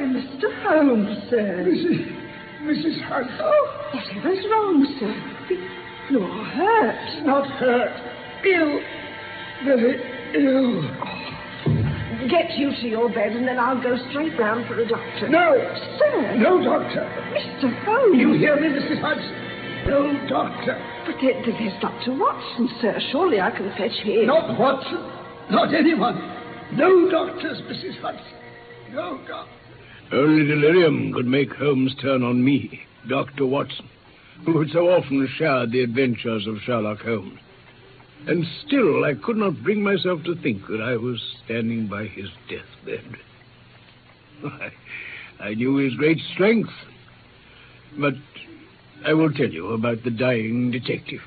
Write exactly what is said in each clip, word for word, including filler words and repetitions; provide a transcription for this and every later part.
Mister Holmes, sir. Missus Missus Hunt. Oh, whatever's wrong, sir? You're hurt. Not hurt. Ill. Very ill. Oh. Get you to your bed, and then I'll go straight round for a doctor. No. Sir. No doctor. Mister Holmes. You hear me, Missus Hudson? No doctor. But there, there's Doctor Watson, sir. Surely I can fetch him. Not Watson. Not anyone. No doctors, Missus Hudson. No doctor. Only delirium could make Holmes turn on me, Doctor Watson, who had so often shared the adventures of Sherlock Holmes. And still I could not bring myself to think that I was standing by his deathbed. I, I knew his great strength, but I will tell you about the dying detective.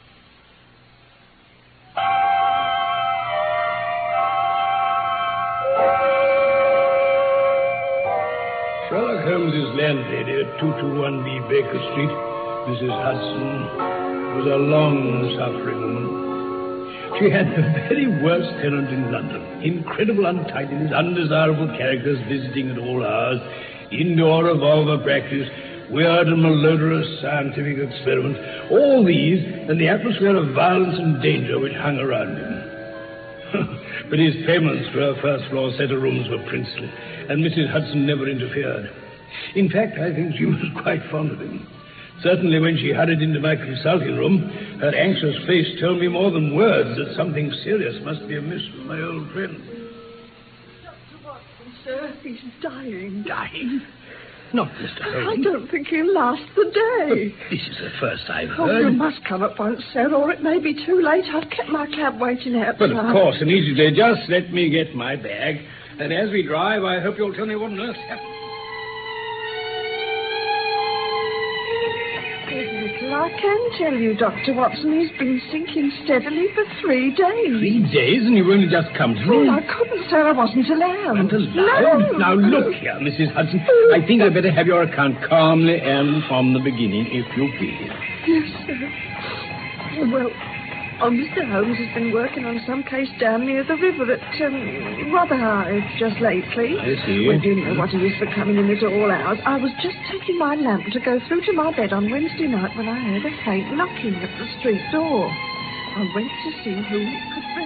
Sherlock Holmes' landlady at two twenty-one B Baker Street, Missus Hudson, was a long-suffering woman. She had the very worst tenant in London. Incredible untidiness, undesirable characters visiting at all hours, indoor revolver practice, weird and malodorous scientific experiments. All these and the atmosphere of violence and danger which hung around him. But his payments for her first-floor set of rooms were princely, and Missus Hudson never interfered. In fact, I think she was quite fond of him. Certainly when she hurried into my consulting room, her anxious face told me more than words that something serious must be amiss with my old friend. Doctor Watson, sir, he's dying. Dying? Not Mister Holmes. I don't think he'll last the day. But this is the first I've Oh, heard. you must come at once, sir, or it may be too late. I've kept my cab waiting outside. But of course, immediately. Just let me get my bag. And as we drive, I hope you'll tell me what on earth happened. I can tell you, Doctor Watson, he's been sinking steadily for three days. Three days, and you've only just come to Oh, me? I couldn't, sir. I wasn't allowed. And allowed? No. Now, look here, Missus Hudson. I think I'd better have your account calmly and from the beginning, if you please. Yes, sir. Well, oh, Mister Holmes has been working on some case down near the river at um, Rotherhithe just lately. I see. Well, you know what he is for coming in at all hours. I was just taking my lamp to go through to my bed on Wednesday night when I heard a faint knocking at the street door. I went to see who it could be.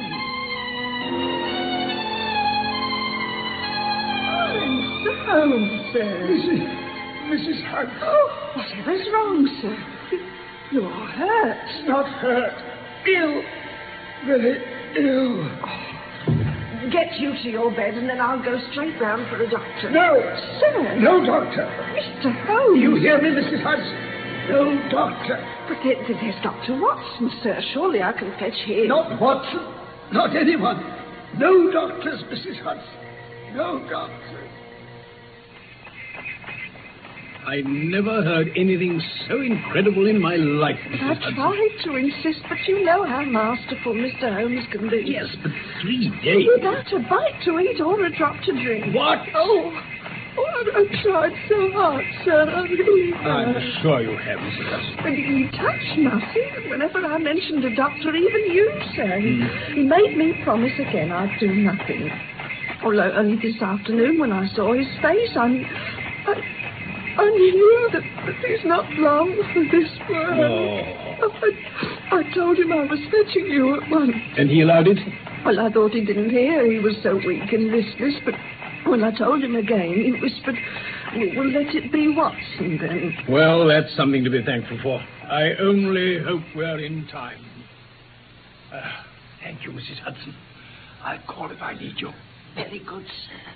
Oh, Mister Holmes, sir. Missus Missus Hunt. Oh, whatever's wrong, sir? You're hurt. Not hurt. Ill. Very ill. Oh. Get you to your bed, and then I'll go straight round for a doctor. No. Sir. No doctor. Mister Holmes. You hear me, Missus Hudson? No doctor. But there, there's Doctor Watson, sir. Surely I can fetch him. Not Watson. Not anyone. No doctors, Missus Hudson. No doctors. I never heard anything so incredible in my life, Missus I Hudson. tried to insist, but you know how masterful Mister Holmes can be. Yes, but three days. Without a bite to eat or a drop to drink. What? Oh, oh I've, I've tried so hard, sir. I really have. I'm sure you have, Missus Hudson. And he touched nothing. Whenever I mentioned a doctor, even you, sir, he, Mm. he made me promise again I'd do nothing. Although only this afternoon when I saw his face, I... I I knew that, that he's not long for this world. No. I, I told him I was fetching you at once. And he allowed it? Well, I thought he didn't hear. He was so weak and listless. But when I told him again, he whispered, well, let it be Watson then. Well, that's something to be thankful for. I only hope we're in time. Uh, thank you, Missus Hudson. I'll call if I need you. Very good,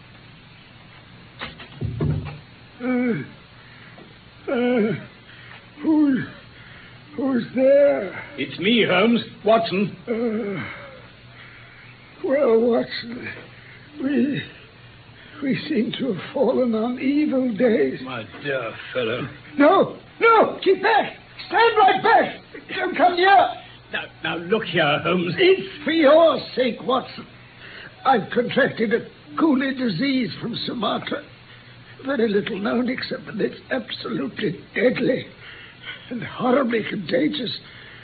sir. Uh, uh, who's, who's there? It's me, Holmes. Watson. Uh, well, Watson, we, we seem to have fallen on evil days. My dear fellow. No, no, keep back. Stand right back. Don't come near. Now, now look here, Holmes. It's for your sake, Watson. I've contracted a coolie disease from Sumatra. Very little known except that it's absolutely deadly and horribly contagious.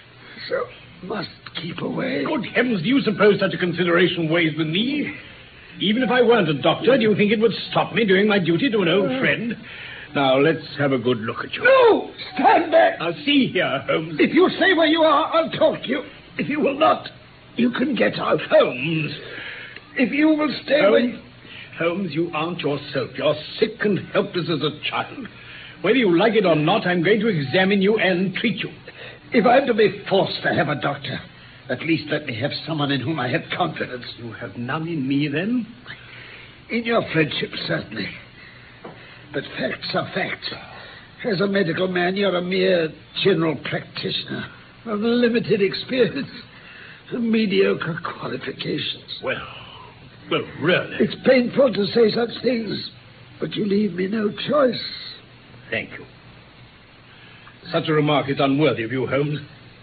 So must keep away. Good heavens, do you suppose such a consideration weighs with me? Even if I weren't a doctor, do you think it would stop me doing my duty to an old friend? Now, let's have a good look at you. No! Stand back! Now, see here, Holmes. If you stay where you are, I'll talk to you. If you will not, you can get out. Holmes. If you will stay Holmes. where you... Holmes, you aren't yourself. You're sick and helpless as a child. Whether you like it or not, I'm going to examine you and treat you. If I'm to be forced to have a doctor, at least let me have someone in whom I have confidence. You have none in me, then? In your friendship, certainly. But facts are facts. As a medical man, you're a mere general practitioner of limited experience and mediocre qualifications. Well, well, really. It's painful to say such things, but you leave me no choice. Thank you. Such a remark is unworthy of you, Holmes.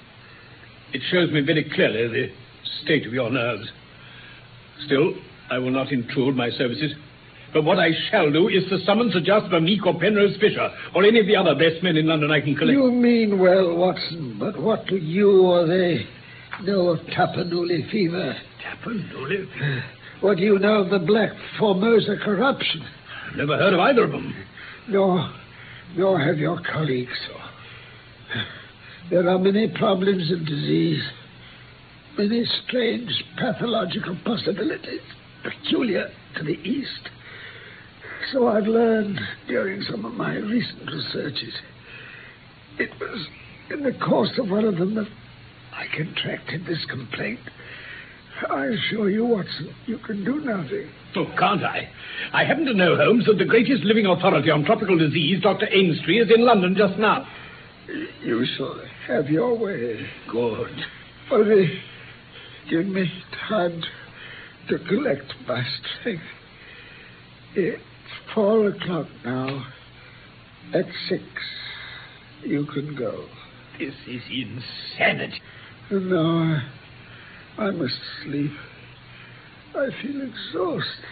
It shows me very clearly the state of your nerves. Still, I will not intrude my services. But what I shall do is to summon Sir Jasper Meek or Penrose Fisher, or any of the other best men in London I can collect. You mean well, Watson, but what do you or they know of Tapanuli fever? Tapanuli? What do you know of the Black Formosa corruption? I've never heard of either of them. Nor, nor have your colleagues. There are many problems of disease, many strange pathological possibilities peculiar to the East. So I've learned during some of my recent researches. It was in the course of one of them that I contracted this complaint. I assure you, Watson, you can do nothing. Oh, can't I? I happen to know, Holmes, that the greatest living authority on tropical disease, Doctor Ainstree, is in London just now. You shall have your way. Good. Only give me time to collect my strength. It's four o'clock now. At six, you can go. This is insanity. No, I, I must sleep. I feel exhausted.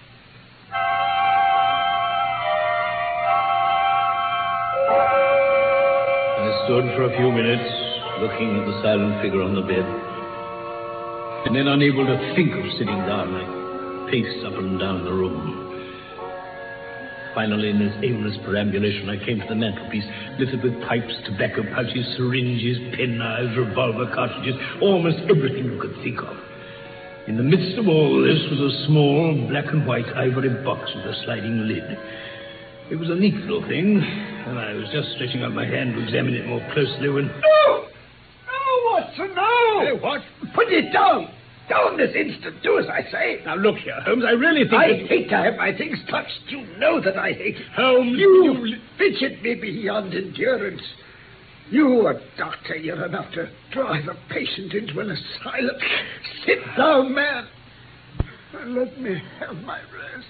I stood for a few minutes, looking at the silent figure on the bed, and then unable to think of sitting down, I paced up and down the room. Finally, in this aimless perambulation, I came to the mantelpiece, littered with pipes, tobacco pouches, syringes, pen knives, revolver cartridges, almost everything you could think of. In the midst of all this was a small black and white ivory box with a sliding lid. It was a neat little thing, and I was just stretching out my hand to examine it more closely when... No! No, Watson, no! Hey, what? Put it down! Down this instant. Do as I say. Now, look here, Holmes, I really think... I that... hate to have my things touched. You know that I hate it. Holmes, You you... fidget me beyond endurance. You, a doctor, you're enough to drive a patient into an asylum. Sit down, man, and let me have my rest.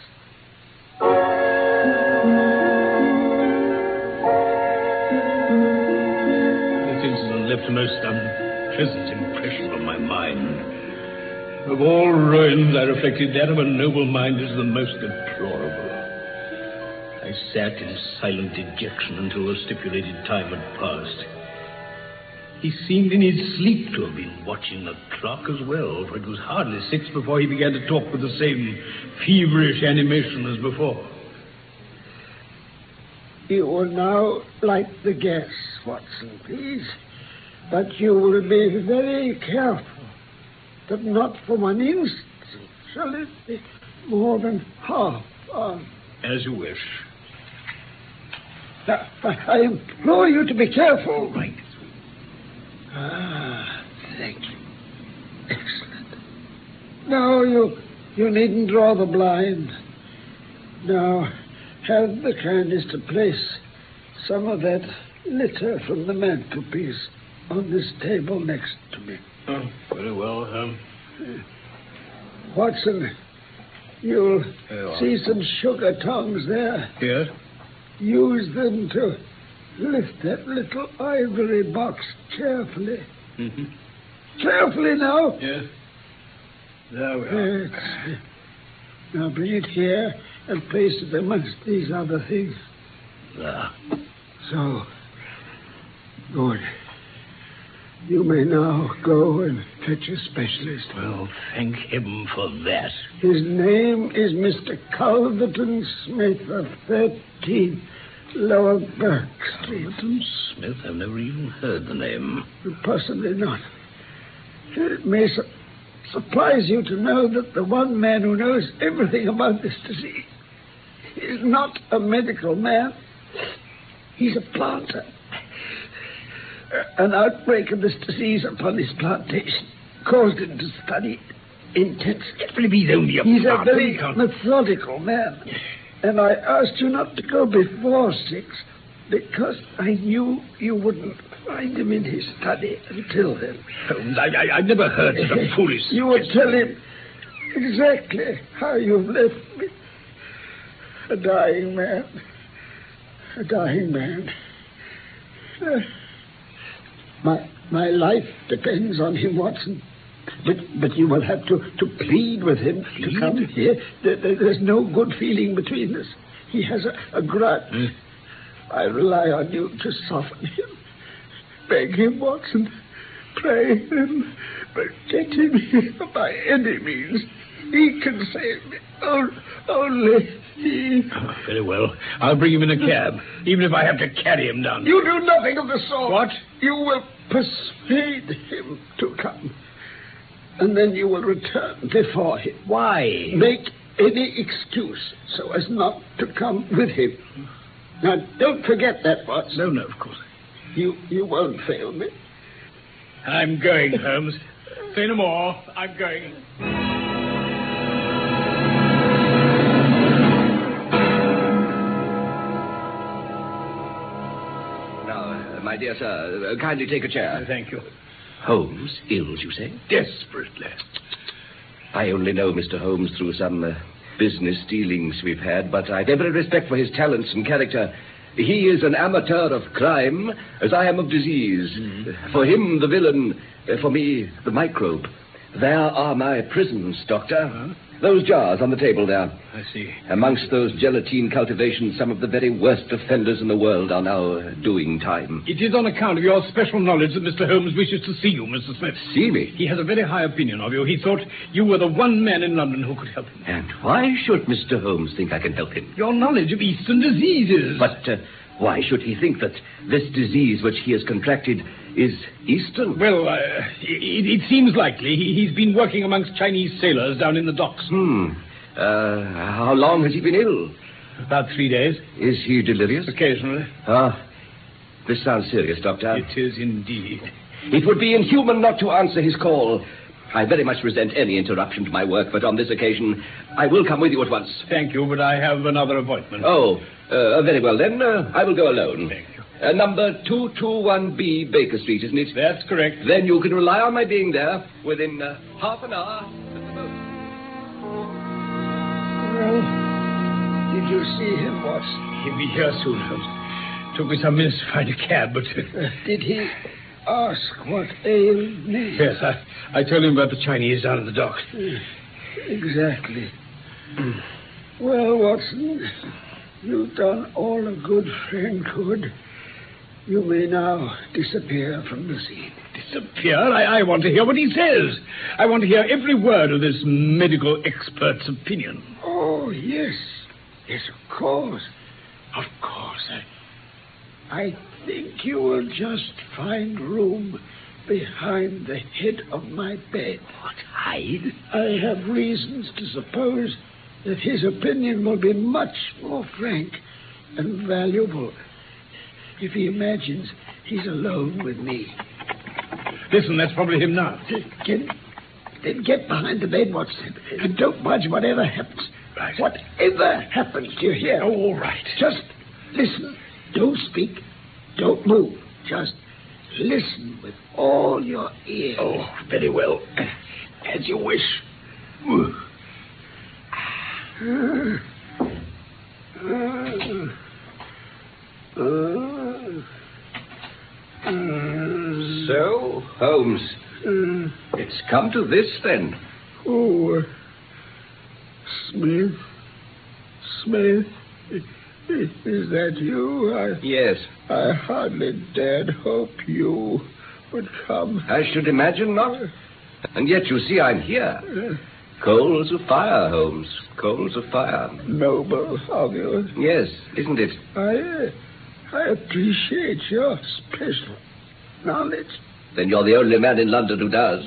This incident left a most unpleasant impression on my mind. Of all ruins, I reflected that of a noble mind is the most deplorable. I sat in silent dejection until the stipulated time had passed. He seemed in his sleep to have been watching the clock as well, for it was hardly six before he began to talk with the same feverish animation as before. You will now light the gas, Watson, please. But you will be very careful that not for one instant shall it be more than half on. As you wish. Now, I, I implore you to be careful. Right. Ah, thank you. Excellent. Now, you, you needn't draw the blind. Now, have the kindness to place some of that litter from the mantelpiece on this table next to me. Oh, very well. Um... Watson, you'll you see some sugar tongs there. Yes? Use them to lift that little ivory box carefully. Mm-hmm. Carefully now. Yes. There we are. Yes. Now bring it here and place it amongst these other things. There. So, good. You may now go and fetch a specialist. Well, thank heaven for that. His name is Mister Culverton Smith of thirteen Lower Burke Street. Culverton Smith? I've never even heard the name. Possibly not. It may su- surprise you to know that the one man who knows everything about this disease is not a medical man. He's a planter. An outbreak of this disease upon his plantation caused him to study intensely. But he's only a He's planter. a very methodical man. And I asked you not to go before six because I knew you wouldn't find him in his study until then. Holmes, I, I, I've never heard such a foolish... You would tell him exactly how you've left me. A dying man. A dying man. Uh, my my life depends on him, Watson. But but you will have to, to plead with him Plead? to come here. There, there, there's no good feeling between us. He has a, a grudge. Mm. I rely on you to soften him. Beg him, Watson. Pray him. But get him here by any means. He can save me. Oh, only he. Oh, very well. I'll bring him in a cab, even if I have to carry him down. You do nothing of the sort. What? You will persuade him to come. And then you will return before him. Why? Make any excuse so as not to come with him. Now, don't forget that, Watson. No, no, of course. You, you won't fail me. I'm going, Holmes. Say no more. I'm going. Now, uh, my dear sir, uh, kindly take a chair. Thank you. Holmes, ill, you say? Desperately. I only know Mister Holmes through some uh, business dealings we've had, but I've every respect for his talents and character. He is an amateur of crime, as I am of disease. Mm-hmm. For him, the villain. Uh, for me, the microbe. There are my prisons, Doctor. Huh? Those jars on the table there. I see. Amongst those gelatine cultivations, some of the very worst offenders in the world are now uh, doing time. It is on account of your special knowledge that Mister Holmes wishes to see you, Mister Smith. See me? He has a very high opinion of you. He thought you were the one man in London who could help him. And why should Mister Holmes think I can help him? Your knowledge of Eastern diseases. But uh, why should he think that this disease which he has contracted is Eastern? Well, uh, it, it seems likely. He, he's been working amongst Chinese sailors down in the docks. Hmm. Uh, how long has he been ill? About three days. Is he delirious? Occasionally. Ah, this sounds serious, Doctor. It is indeed. It would be inhuman not to answer his call. I very much resent any interruption to my work, but on this occasion, I will come with you at once. Thank you, but I have another appointment. Oh, uh, very well then. Uh, I will go alone. Thank you. Uh, number two two one B Baker Street, isn't it? That's correct. Then you can rely on my being there within uh, half an hour at the most. Well, did you see him, Watson? He'll be here soon, Holmes. Took me some minutes to find a cab, but... Uh, did he ask what ailed me? Yes, I, I told him about the Chinese down in the docks. Exactly. Well, Watson, you've done all a good friend could. You may now disappear from the scene. Disappear? I, I want to hear what he says. I want to hear every word of this medical expert's opinion. Oh, yes. Yes, of course. Of course. I... I think you will just find room behind the head of my bed. What, hide? I have reasons to suppose that his opinion will be much more frank and valuable if he imagines he's alone with me. Listen, that's probably him now. Get, then get behind the bed, Watson, and don't budge whatever happens. Right. Whatever happens, do you hear? Oh, all right. Just listen. Don't speak. Don't move. Just listen with all your ears. Oh, very well. As you wish. So, Holmes, it's come to this then. Oh, uh, Smith. Smith. Is that you? I, Yes. I hardly dared hope you would come. I should imagine not. And yet, you see, I'm here. Coals of fire, Holmes. Coals of fire. Noble of you. Yes, isn't it? I, uh, I appreciate your special knowledge. Then you're the only man in London who does.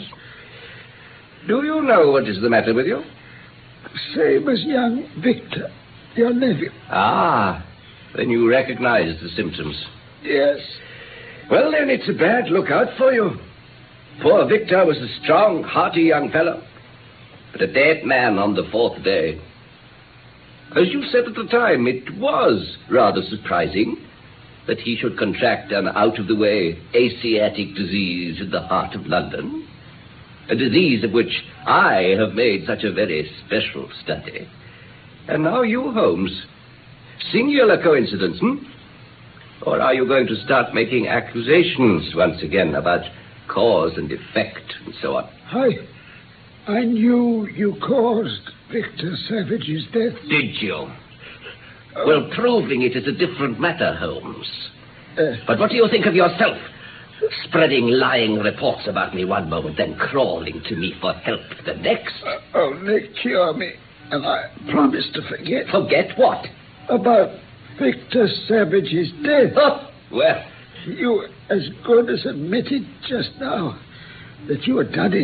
Do you know what is the matter with you? Same as young Victor, your nephew. Ah, then you recognize the symptoms. Yes. Well, then, it's a bad lookout for you. Poor Victor was a strong, hearty young fellow, but a dead man on the fourth day. As you said at the time, it was rather surprising that he should contract an out-of-the-way Asiatic disease in the heart of London, a disease of which I have made such a very special study. And now you, Holmes. Singular coincidence, hmm? Or are you going to start making accusations once again about cause and effect and so on? I, I knew you caused Victor Savage's death. Did you? Oh. Well, proving it is a different matter, Holmes. Uh, but what do you think of yourself? Spreading lying reports about me one moment, then crawling to me for help the next. Uh, only cure me, and I promise to forget. Forget what? About Victor Savage's death. Oh, well. You as good as admitted just now that you had done it.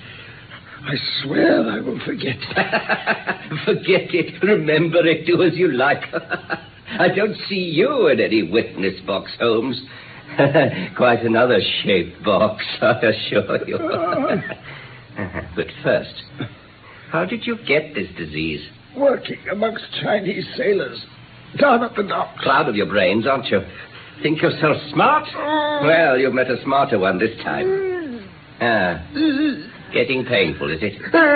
I swear I will forget. Forget it. Remember it. Do as you like. I don't see you in any witness box, Holmes. Quite another shaped box, I assure you. But first, how did you get this disease? Working amongst Chinese sailors down at the docks. Cloud of your brains, aren't you? Think yourself smart? Well, you've met a smarter one this time. Ah, getting painful, is it?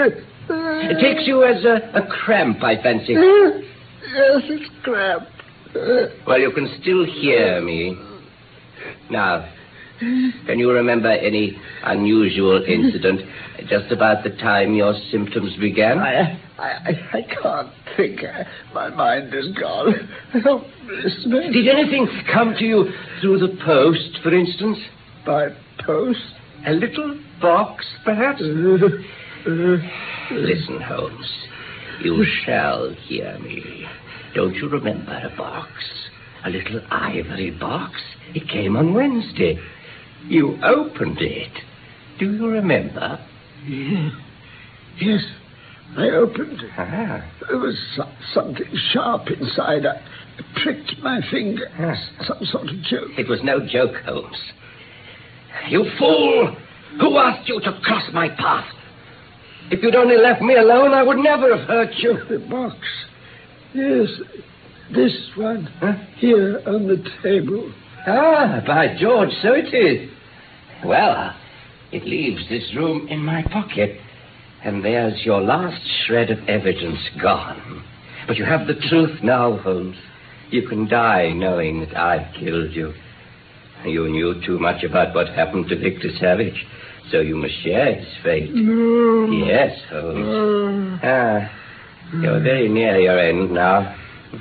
It takes you as a, a cramp, I fancy. Yes, it's cramp. Well, you can still hear me. Now, can you remember any unusual incident just about the time your symptoms began? I, I, I can't think. My mind is gone. Oh, Smith. Did anything come to you through the post, for instance? By post? A little box, perhaps? Uh, uh, Listen, Holmes. You shall hear me. Don't you remember a box? A little ivory box? It came on Wednesday. You opened it. Do you remember? Yeah. Yes, I opened it. Ah. There was so- something sharp inside. I pricked my finger. Ah. Some sort of joke. It was no joke, Holmes. You fool! Who asked you to cross my path? If you'd only left me alone, I would never have hurt you. The box. Yes, this one. Huh? Here on the table. Ah, by George, so it is. Well, it leaves this room in my pocket, and there's your last shred of evidence gone. But you have the truth now, Holmes. You can die knowing that I killed you. You knew too much about what happened to Victor Savage, so you must share his fate. No. Yes, Holmes. Ah, you're very near your end now.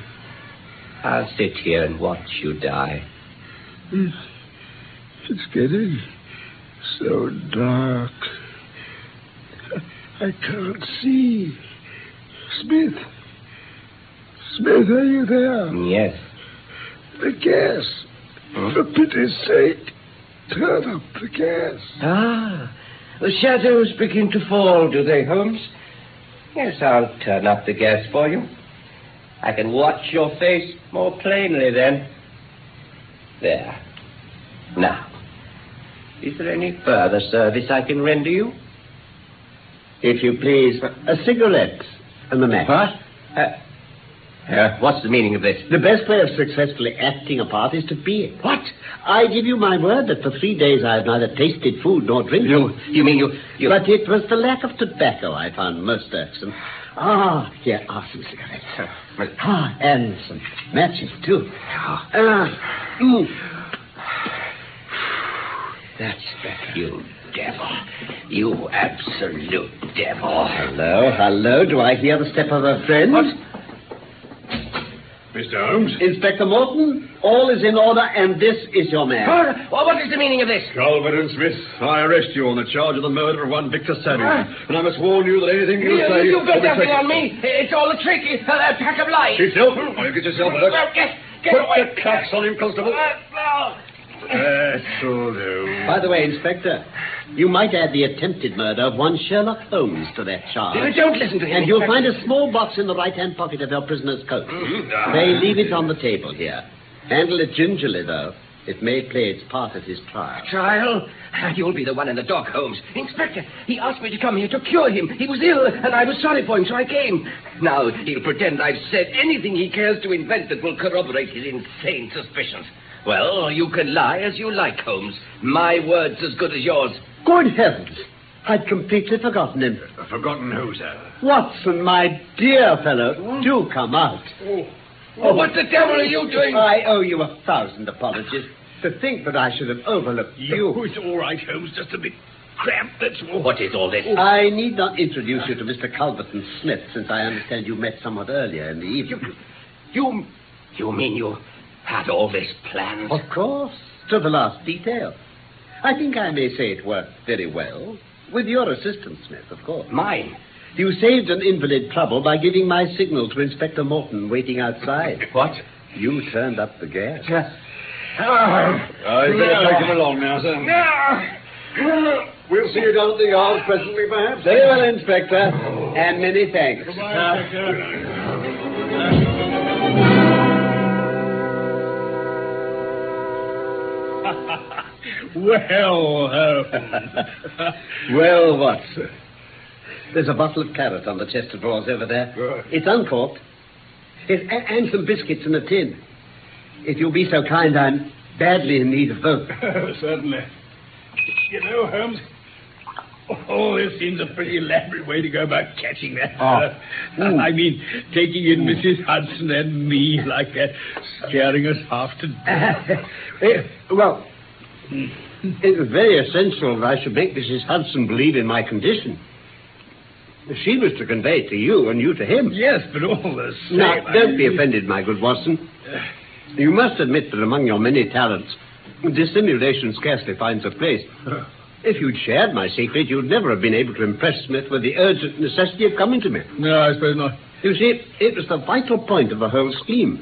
I'll sit here and watch you die. It's, it's getting so dark. I can't see. Smith. Smith, are you there? Yes. The gas. Hmm? For pity's sake, turn up the gas. Ah, the shadows begin to fall, do they, Holmes? Yes, I'll turn up the gas for you. I can watch your face more plainly then. There. Now, is there any further service I can render you? If you please, a cigarette and a match. What? Uh, uh, what's the meaning of this? The best way of successfully acting a part is to be it. What? I give you my word that for three days I have neither tasted food nor drink. You, you mean you, you... But it was the lack of tobacco I found most irksome. Ah, here are some cigarettes. Uh, ah, and some matches, too. Ah, Ah, mm. that's better. You devil. You absolute devil. Hello, hello. Do I hear the step of a friend? What? Mister Mister Holmes? Inspector Morton, all is in order, and this is your man. Well, what is the meaning of this? Calvert and Smith, I arrest you on the charge of the murder of one Victor Savage. Uh, and I must warn you that anything you, you say... You've got nothing taken... on me. It's all a trick. It's a pack of lies. Yourself? Oh, you get yourself a look. Well, get, get Put away. the cuffs on him, Constable. Uh, no. That'll do. By the way, Inspector, you might add the attempted murder of one Sherlock Holmes to that charge. Don't listen to him. And you'll find a small box in the right-hand pocket of your prisoner's coat. Mm-hmm. They leave it on the table here. Handle it gingerly, though. It may play its part at his trial. Trial? You'll be the one in the dock, Holmes. Inspector, he asked me to come here to cure him. He was ill, and I was sorry for him, so I came. Now he'll pretend I've said anything he cares to invent that will corroborate his insane suspicions. Well, you can lie as you like, Holmes. My word's as good as yours. Good heavens! I'd completely forgotten him. Forgotten who, sir? Watson, my dear fellow, do come out. Oh. Oh, what the devil are you doing? I owe you a thousand apologies. To think that I should have overlooked you. Oh, it's all right, Holmes. Just a bit cramped, that's all. What is all this? I need not introduce you to Mister Calvert and Smith, since I understand you met somewhat earlier in the evening. You, you, you mean you had all this planned? Of course, to the last detail. I think I may say it worked very well. With your assistance, Smith, of course. Mine? You saved an invalid trouble by giving my signal to Inspector Morton waiting outside. What? You turned up the gas. Uh, I better take him along now, sir. We'll see you down at the yard presently, perhaps. Very well, Inspector. And many thanks. Goodbye, Inspector. Well, Holmes. Well, Watson. There's a bottle of claret on the chest of drawers over there. Good. It's uncorked. Yes, a- and some biscuits in a tin. If you'll be so kind, I'm badly in need of both. Certainly. You know, Holmes, oh, this seems a pretty elaborate way to go about catching that. Oh. Uh, I mean, taking in Missus Hudson and me like that, scaring us half to death. Uh, well, it was very essential that I should make Missus Hudson believe in my condition. She was to convey it to you and you to him. Yes, but all the same... Now, I don't mean- be offended, my good Watson. You must admit that among your many talents, dissimulation scarcely finds a place. If you'd shared my secret, you'd never have been able to impress Smith with the urgent necessity of coming to me. No, I suppose not. You see, it was the vital point of the whole scheme.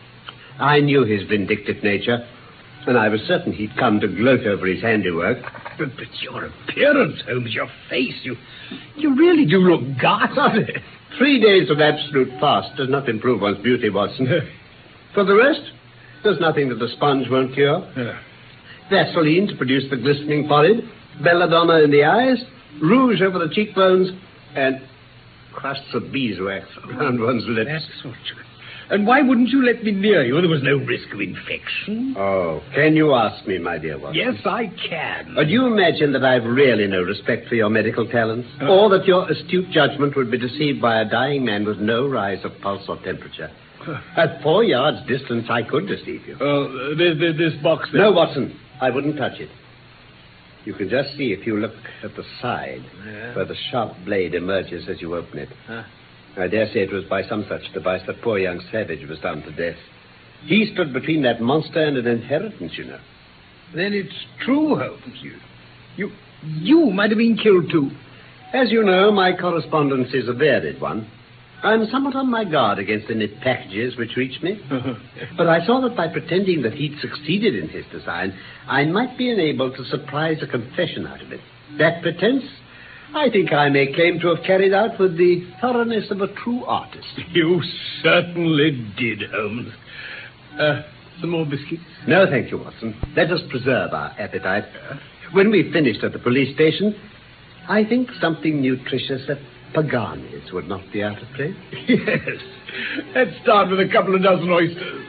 I knew his vindictive nature, and I was certain he'd come to gloat over his handiwork. But, but your appearance, Holmes, your face, you you really do look ghastly. Three days of absolute fast does not improve one's beauty, Watson. For the rest, there's nothing that the sponge won't cure. Yeah. Vaseline to produce the glistening forehead, belladonna in the eyes, rouge over the cheekbones, and crusts of beeswax around one's lips. That's what you... And why wouldn't you let me near you? There was no risk of infection. Oh, can you ask me, my dear Watson? Yes, I can. Uh, do you imagine that I've really no respect for your medical talents? Uh, or that your astute judgment would be deceived by a dying man with no rise of pulse or temperature? Uh, At four yards distance, I could deceive you. Oh, uh, this, this, this box there. No, Watson, I wouldn't touch it. You can just see if you look at the side, Yeah. where the sharp blade emerges as you open it. Huh? I dare say it was by some such device that poor young Savage was done to death. He stood between that monster and an inheritance, you know. Then it's true, Holmes. You, you, you might have been killed too. As you know, my correspondence is a varied one. I'm somewhat on my guard against any packages which reach me. But I saw that by pretending that he'd succeeded in his design, I might be enabled to surprise a confession out of it. That pretense, I think I may claim to have carried out with the thoroughness of a true artist. You certainly did, Holmes. Uh, some more biscuits? No, thank you, Watson. Let us preserve our appetite. When we've finished at the police station, I think something nutritious at Pagani's would not be out of place. Yes. Let's start with a couple of dozen oysters.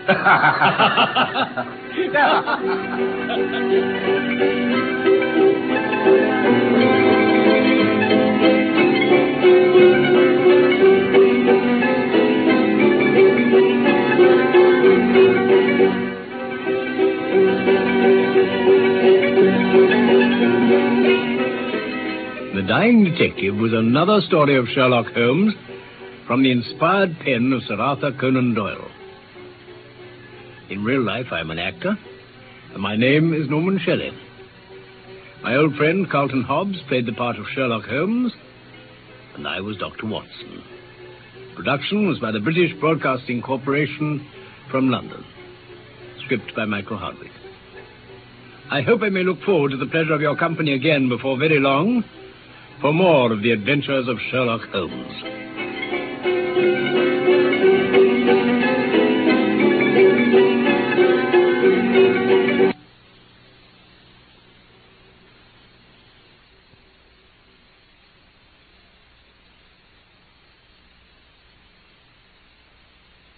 The Dying Detective was another story of Sherlock Holmes from the inspired pen of Sir Arthur Conan Doyle. In real life, I'm an actor, and my name is Norman Shelley. My old friend Carlton Hobbs played the part of Sherlock Holmes, and I was Doctor Watson. Production was by the British Broadcasting Corporation from London. Script by Michael Hardwick. I hope I may look forward to the pleasure of your company again before very long for more of the adventures of Sherlock Holmes.